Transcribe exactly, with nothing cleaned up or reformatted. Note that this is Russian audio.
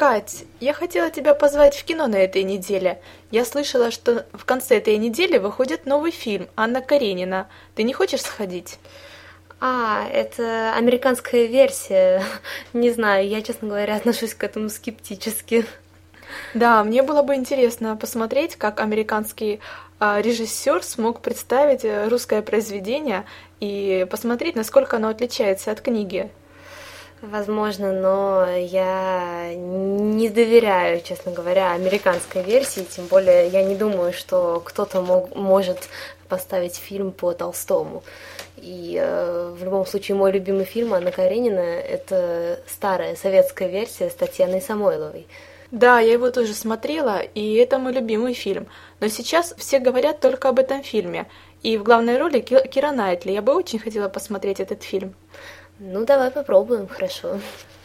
Кать, я хотела тебя позвать в кино на этой неделе. Я слышала, что в конце этой недели выходит новый фильм Анна Каренина. Ты не хочешь сходить? А, это американская версия. Не знаю, я, честно говоря, отношусь к этому скептически. Да, мне было бы интересно посмотреть, как американский а, режиссер смог представить э, русское произведение и посмотреть, насколько оно отличается от книги. Возможно, но я не доверяю, честно говоря, американской версии, тем более я не думаю, что кто-то мог, может поставить фильм по Толстому. И э, в любом случае мой любимый фильм Анна Каренина — это старая советская версия с Татьяной Самойловой. Да, я его тоже смотрела, и это мой любимый фильм. Но сейчас все говорят только об этом фильме. И в главной роли Кира Найтли. Я бы очень хотела посмотреть этот фильм. Ну, давай попробуем, хорошо.